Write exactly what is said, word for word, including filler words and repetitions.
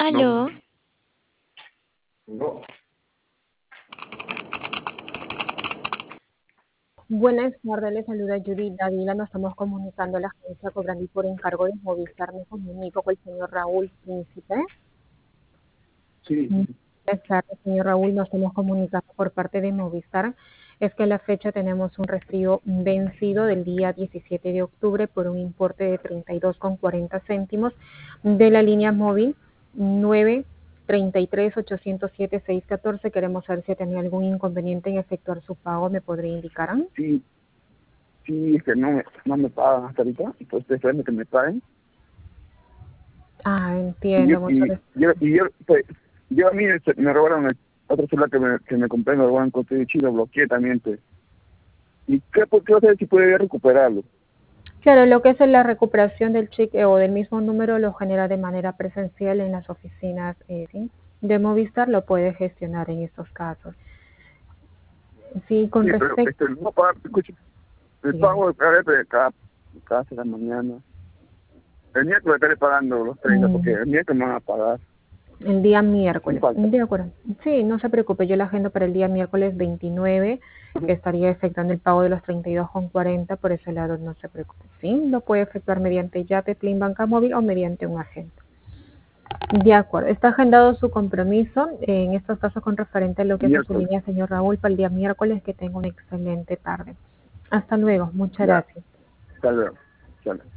No, Aló, no. Buenas tardes, le saluda Judy Davila. Nos estamos comunicando a la agencia Cobrandi por encargo de Movistar. Me comunico con el señor Raúl Príncipe. Sí, sí, sí. Buenas tardes, señor Raúl. Nos estamos comunicando por parte de Movistar. Es que a la fecha tenemos un resfrío vencido del día diecisiete de octubre por un importe de treinta y dos con cuarenta céntimos de la línea móvil nueve treinta y tres ochocientos siete seis catorce. Queremos saber si tenía algún inconveniente en efectuar su pago. ¿Me podría indicar? Sí, sí, es que no me, no me pagan hasta ahorita, pues estoy esperando que me paguen. Ah, Y yo, entiendo, muchas y, gracias. yo, y yo, pues, yo a mí este, me robaron el otro celular que me, que me compré en el banco de Chile, lo bloqueé también. Pues. ¿Y qué, qué va a hacer si puede recuperarlo? Claro, lo que es la recuperación del cheque o del mismo número lo genera de manera presencial en las oficinas eh, ¿sí? de Movistar, lo puede gestionar en estos casos. Sí, con Sí, pero respecto, este, no pagar, escuche, el dígame. pago a veces cada, cada de la mañana. El miércoles estaré pagando los treinta porque Mm, el miércoles me van a pagar. el día No miércoles, falta. de acuerdo. Sí, no se preocupe, yo la agendo para el día miércoles veintinueve, que estaría efectuando el pago de los treinta y dos con cuarenta, por ese lado no se preocupe. Sí, lo puede efectuar mediante Yape, Plin Banca Móvil o mediante un agente. De acuerdo, está agendado su compromiso, eh, en estos casos con referente a lo que es a su Miércoles. línea, señor Raúl, para el día miércoles. Que tenga una excelente tarde. Hasta luego, muchas Ya, gracias. hasta luego. Hasta luego.